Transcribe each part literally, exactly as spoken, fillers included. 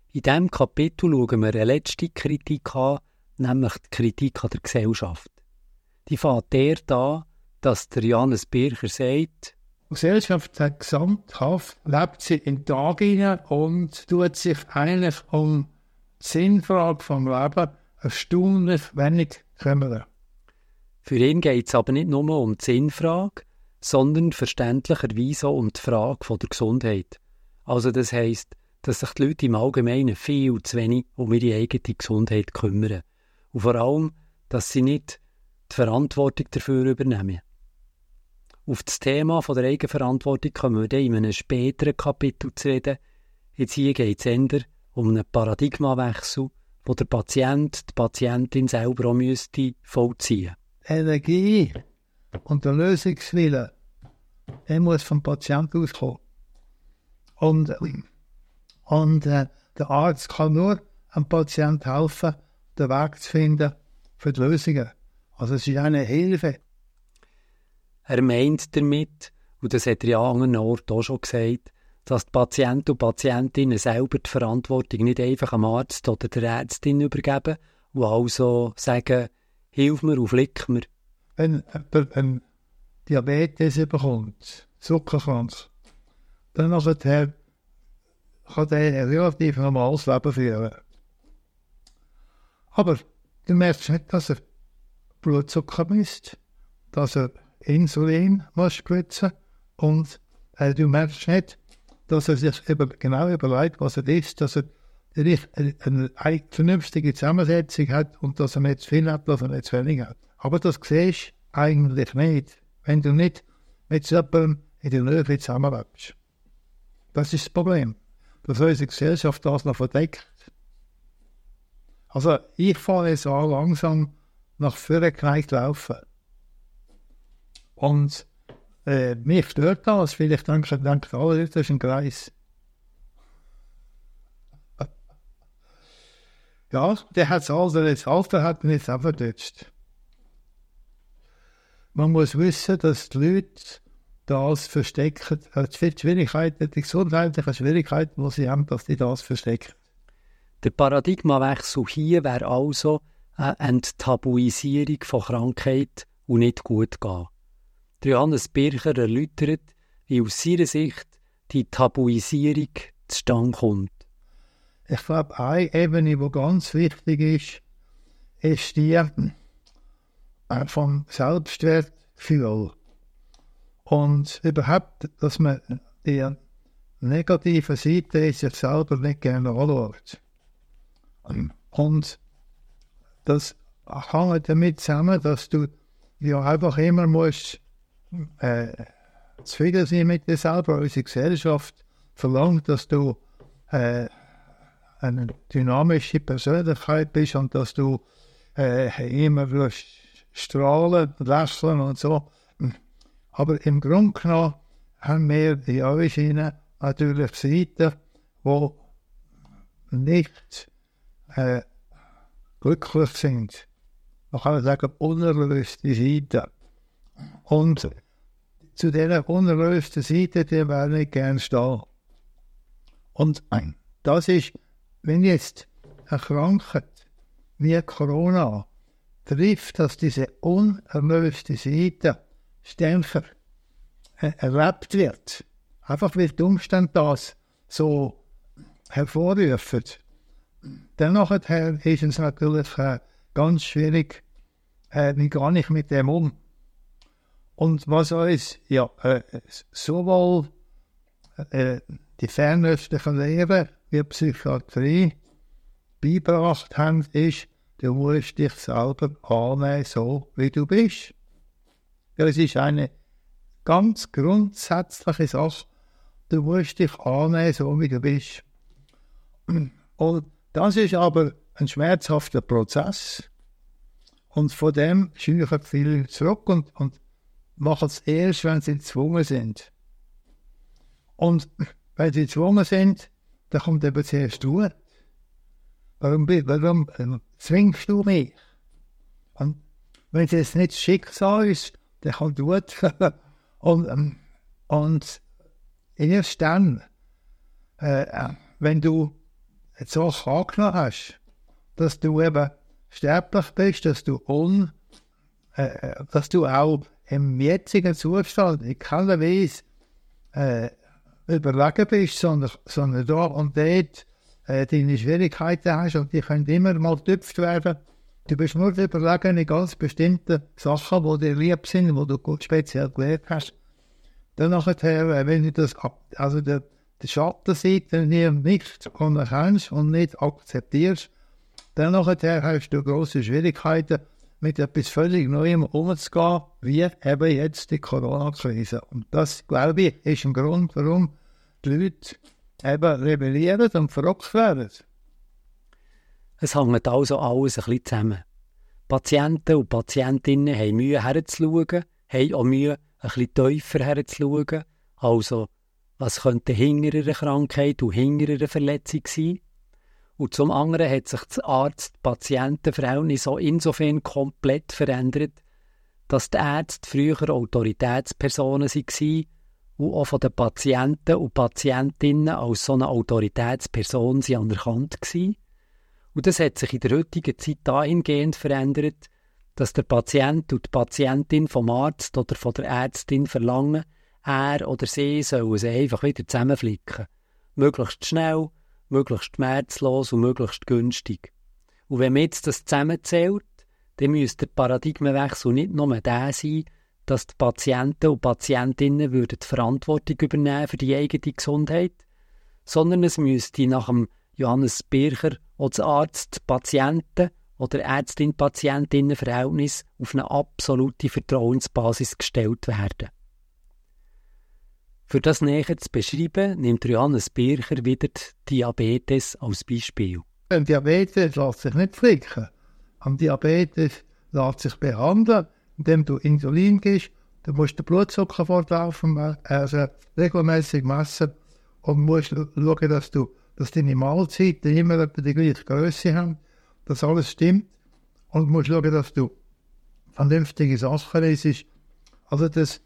In diesem Kapitel schauen wir eine letzte Kritik an, nämlich die Kritik an der Gesellschaft. Die fängt dort an, dass der Johannes Bircher sagt, die Gesellschaft hat gesamthaft, lebt sie in den Tag hinein und tut sich eigentlich um die Sinnfrage vom Leben erstaunlich wenig kümmern. Für ihn geht es aber nicht nur um die Sinnfrage, sondern verständlicherweise auch um die Frage von der Gesundheit. Also das heisst, dass sich die Leute im Allgemeinen viel zu wenig um ihre eigene Gesundheit kümmern. Und vor allem, dass sie nicht die Verantwortung dafür übernehmen. Auf das Thema von der Eigenverantwortung kommen wir dann in einem späteren Kapitel zu reden. Jetzt hier geht es eher um einen Paradigmawechsel, wo der Patient, die Patientin selber auch müsste vollziehen. Energie und der Lösungswille, der muss vom Patienten auskommen. Und, und äh, der Arzt kann nur einem Patienten helfen, den Weg zu finden für die Lösungen. Also es ist eine Hilfe. Er meint damit, und das hat er ja an anderen Orten auch schon gesagt, dass die Patienten und Patientinnen selber die Verantwortung nicht einfach am Arzt oder der Ärztin übergeben und also sagen, hilf mir und flick mir. Wenn jemand einen Diabetes bekommt, Zuckerkranz, dann nachher kann der ein relativ normales Leben führen. Aber du merkst nicht, dass er Blutzucker misst, dass er Insulin muss spritzen und äh, du merkst nicht, dass er sich über, genau überlegt, was er isst, dass er eine, eine, eine vernünftige Zusammensetzung hat und dass er nicht zu viel hat, dass er nicht zu wenig hat. Aber das siehst du eigentlich nicht, wenn du nicht mit so jemandem in der Nähe zusammenlebst. Das ist das Problem, dass unsere Gesellschaft das noch verdeckt. Also ich fahre jetzt auch langsam nach vorne geneigt laufen. Und äh, mich stört das, vielleicht denken, denken alle, das ist ein Kreis. Ja, der hat das Alter, das Alter hat mich jetzt auch verdutscht. Man muss wissen, dass die Leute das verstecken, die Schwierigkeiten, die gesundheitlichen Schwierigkeiten, die sie haben, dass die das verstecken. Der Paradigmawechsel hier wäre also eine Enttabuisierung von Krankheit und nicht gut gehen. Der Johannes Bircher erläutert, wie aus seiner Sicht die Tabuisierung zustande kommt. Ich glaube, eine Ebene, die ganz wichtig ist, ist die äh, vom Selbstwertgefühl. Und überhaupt, dass man die negative Seite in sich selber nicht gerne anschaut. Und das hängt damit zusammen, dass du ja einfach immer musst äh, zufrieden sein mit dir selber. Unsere Gesellschaft verlangt, dass du äh, eine dynamische Persönlichkeit bist und dass du äh, immer strahlen, lächeln und so. Aber im Grunde genommen haben wir in uns natürlich Seiten, die nicht äh, glücklich sind. Man kann sagen, unerlöste Seiten. Und zu dieser unerlösten Seite, die werden nicht gerne stehen. Und das ist, wenn jetzt eine Krankheit wie Corona trifft, dass diese unerlöste Seite stärker äh, erlebt wird, einfach weil die Umstände das so hervorrufen, dann nachher ist es natürlich äh, ganz schwierig, äh, wie gehe ich mit dem um. Und was uns ja, äh, sowohl äh, die fernöstlichen Lehre wie die Psychiatrie beigebracht haben, ist, du musst dich selber annehmen, so wie du bist. Das ist eine ganz grundsätzliche Sache. Du musst dich annehmen, so wie du bist. Und das ist aber ein schmerzhafter Prozess. Und von dem scheuchen viele zurück und, und machen es erst, wenn sie gezwungen sind. Und wenn sie gezwungen sind, dann kommt eben zuerst Ruhe. Warum, warum äh, zwingst du mich? Und wenn es jetzt nicht das Schicksal ist, dann kommt Wut. und, ähm, und erst dann, äh, wenn du jetzt auch angenommen hast, dass du eben sterblich bist, dass du un, äh, dass du auch im jetzigen Zustand in keiner Weise äh, überlegen bist, sondern, sondern da und dort äh, deine Schwierigkeiten hast und die können immer mal getüpft werden. Du bist nur überlegen in ganz bestimmten Sachen, die dir lieb sind, die du speziell gelernt hast. Dann nachher, wenn du das, also der, die Schattenseite nicht anerkennst und nicht akzeptierst, dann nachher hast du grosse Schwierigkeiten, mit etwas völlig Neuem umzugehen, wie eben jetzt die Corona-Krise. Und das, glaube ich, ist ein Grund, warum die Leute eben rebellieren und verrückt werden. Es hängt also alles ein bisschen zusammen. Patienten und Patientinnen haben Mühe herzuschauen, haben auch Mühe, ein bisschen tiefer herzuschauen. Also, was könnte hinter einer Krankheit und hinter einer Verletzung sein? Und zum anderen hat sich das Arzt-Patienten-Verhältnis auch insofern komplett verändert, dass die Ärzte früher Autoritätspersonen waren und auch von den Patienten und Patientinnen als so eine Autoritätsperson anerkannt waren. Und das hat sich in der heutigen Zeit dahingehend verändert, dass der Patient und die Patientin vom Arzt oder von der Ärztin verlangen, er oder sie sollen sie einfach wieder zusammenflicken. Möglichst schnell, möglichst schmerzlos und möglichst günstig. Und wenn man jetzt das zusammenzählt, dann müsste der Paradigmenwechsel nicht nur der sein, dass die Patienten und Patientinnen würden die Verantwortung übernehmen für die eigene Gesundheit, sondern es müsste nach dem Johannes Bircher auch das Arzt-Patienten- oder Ärztin-Patientinnen-Verhältnis auf eine absolute Vertrauensbasis gestellt werden. Für das näher zu beschreiben, nimmt Johannes Bircher wieder Diabetes als Beispiel. Ein Diabetes lässt sich nicht flicken. Am Diabetes lässt sich behandeln, indem du Insulin gibst. Du musst den Blutzucker fortlaufen, also regelmäßig messen und musst schauen, dass, du, dass deine Mahlzeiten immer die gleiche Größe haben, dass alles stimmt. Und musst schauen, dass du vernünftige Sachen isst. Also das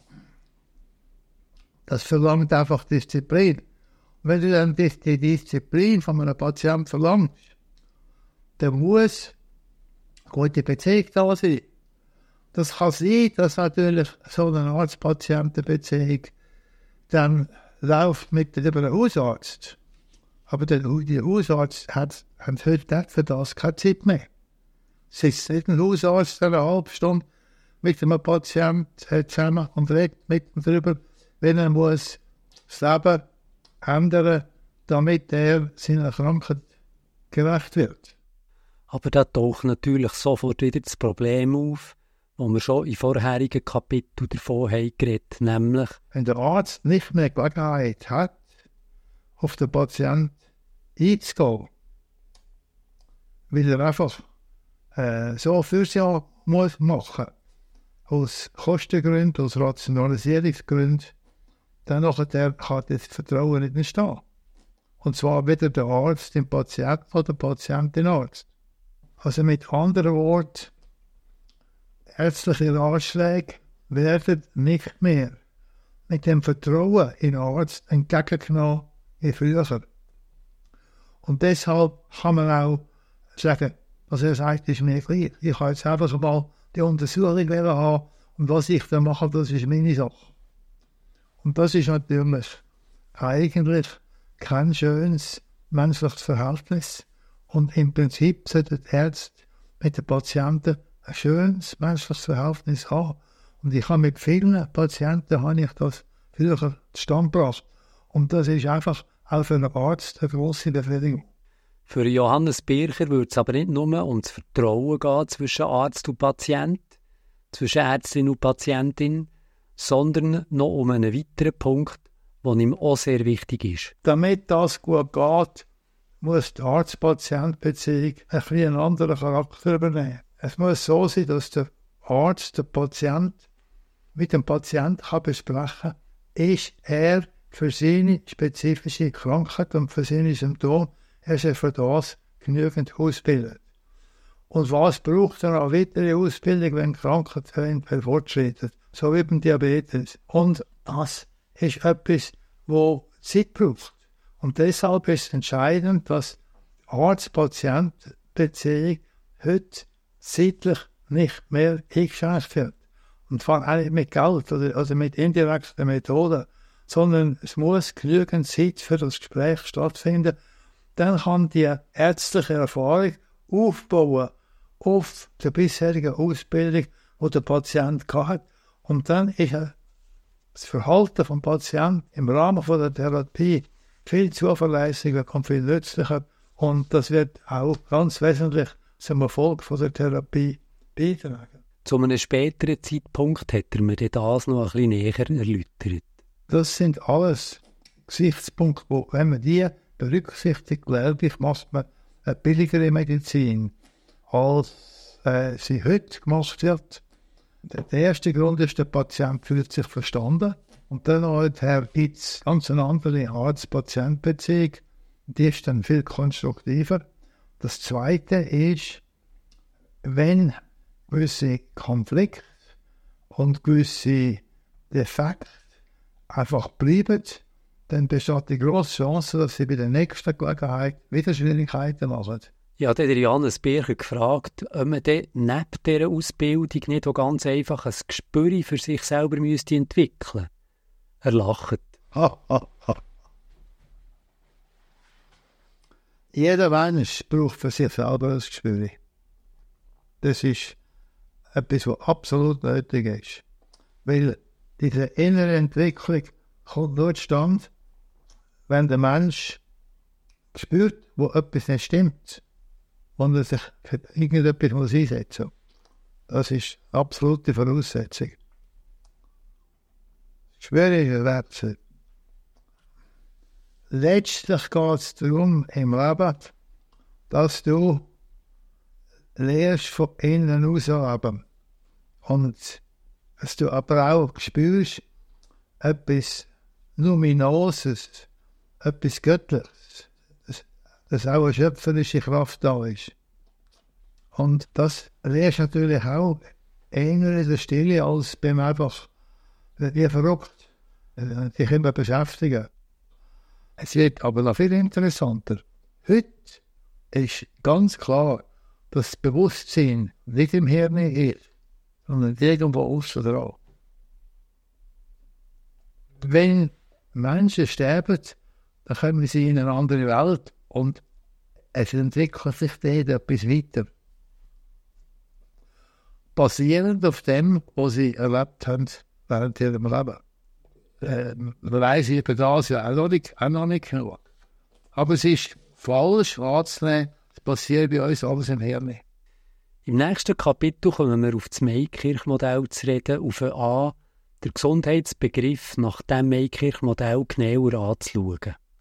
Das verlangt einfach Disziplin. Und wenn du dann die, die Disziplin von einem Patienten verlangst, dann muss gute Beziehung da sein. Das kann sein, dass natürlich so eine Arzt-Patienten-Beziehung dann läuft mit über den Hausarzt. Aber der, der Hausarzt hat, hat heute für das keine Zeit mehr. Sitzt nicht ein Hausarzt eine halbe Stunde mit einem Patienten zusammen und redet mit ihm darüber, wenn er muss das Leben ändern, damit er seiner Krankheit gerecht wird. Aber da taucht natürlich sofort wieder das Problem auf, wo wir schon in vorherigen Kapiteln davon haben geredet, nämlich wenn der Arzt nicht mehr Gelegenheit hat, auf den Patienten einzugehen, weil er einfach äh, so Fürsorge muss machen, aus Kostengründen, aus Rationalisierungsgründen, dann nachher kann das Vertrauen nicht entstehen. Und zwar weder der Arzt den Patienten oder der Patient den Arzt. Also mit anderen Worten, ärztliche Ratschläge werden nicht mehr mit dem Vertrauen in den Arzt entgegengenommen wie früher. Und deshalb kann man auch sagen, was er sagt, ist mir gleich. Ich kann jetzt einfach mal die Untersuchung haben und was ich dann mache, das ist meine Sache. Und das ist natürlich eigentlich kein schönes menschliches Verhältnis. Und im Prinzip sollte der Arzt mit den Patienten ein schönes menschliches Verhältnis haben. Und ich habe mit vielen Patienten habe ich das früher zustande gebracht. Und das ist einfach auch für einen Arzt eine grosse Befriedigung. Für Johannes Bircher würde es aber nicht nur um das Vertrauen gehen zwischen Arzt und Patient, zwischen Ärztin und Patientin, sondern noch um einen weiteren Punkt, der ihm auch sehr wichtig ist. Damit das gut geht, muss die Arzt-Patient-Beziehung ein bisschen einen anderen Charakter übernehmen. Es muss so sein, dass der Arzt, der Patient, mit dem Patienten kann besprechen kann, ist er für seine spezifische Krankheit und für seine Symptome, ist er für das genügend ausgebildet. Und was braucht er an weitere Ausbildung, wenn die Krankheit fortschreitet, so wie beim Diabetes. Und das ist etwas, wo Zeit braucht. Und deshalb ist es entscheidend, dass Arzt-Patient-Beziehung heute zeitlich nicht mehr eingeschränkt wird. Und vor allem nicht mit Geld oder also mit indirekten Methoden, sondern es muss genügend Zeit für das Gespräch stattfinden. Dann kann die ärztliche Erfahrung aufbauen auf der bisherigen Ausbildung, die der Patient hat. Und dann ist das Verhalten des Patienten im Rahmen von der Therapie viel zuverlässiger und viel nützlicher. Und das wird auch ganz wesentlich zum Erfolg von der Therapie beitragen. Zu einem späteren Zeitpunkt hat er mir das noch ein bisschen näher erläutert. Das sind alles Gesichtspunkte, wo, wenn man die berücksichtigt, glaube ich, macht man eine billigere Medizin, als äh, sie heute gemacht wird. Der erste Grund ist, der Patient fühlt sich verstanden. Und dann gibt es ganz eine andere Arzt-Patient-Beziehung. Die ist dann viel konstruktiver. Das Zweite ist, wenn gewisse Konflikte und gewisse Defekte einfach bleiben, dann besteht die grosse Chance, dass sie bei der nächsten Gelegenheit wieder Schwierigkeiten machen. Ich habe den Johannes Bircher gefragt, ob man dann neben dieser Ausbildung nicht auch ganz einfach ein Gespür für sich selber müsste entwickeln. Er lacht. Ha, ha, ha. Jeder Mensch braucht für sich selber ein Gespür. Das ist etwas, was absolut nötig ist. Weil diese innere Entwicklung kommt nur zustande, wenn der Mensch spürt, wo etwas nicht stimmt und er sich für irgendetwas muss einsetzen muss. Das ist eine absolute Voraussetzung. Schwierige Werte. Letztlich geht es darum im Leben, dass du lernst von innen aus leben. Und dass du aber auch spürst, etwas Luminoses, etwas Göttliches, dass, dass auch eine schöpferische Kraft da ist. Und das lernst du natürlich auch eher in der Stille, als beim einfach wie verrückt dich immer beschäftigen. Es wird aber noch viel interessanter. Heute ist ganz klar, dass das Bewusstsein nicht im Hirn ist, sondern irgendwo außen dran. Wenn Menschen sterben, dann kommen sie in eine andere Welt und es entwickelt sich dort etwas weiter. Basierend auf dem, was sie erlebt haben während ihrem Leben. Äh, man weiss über das ja auch noch nicht, auch noch nicht genug. Aber es ist falsch anzunehmen, es passiert bei uns alles im Hirn. Im nächsten Kapitel kommen wir auf das Meykirch-Modell zu reden, auf an, den Gesundheitsbegriff nach diesem Meykirch-Modell genauer anzuschauen.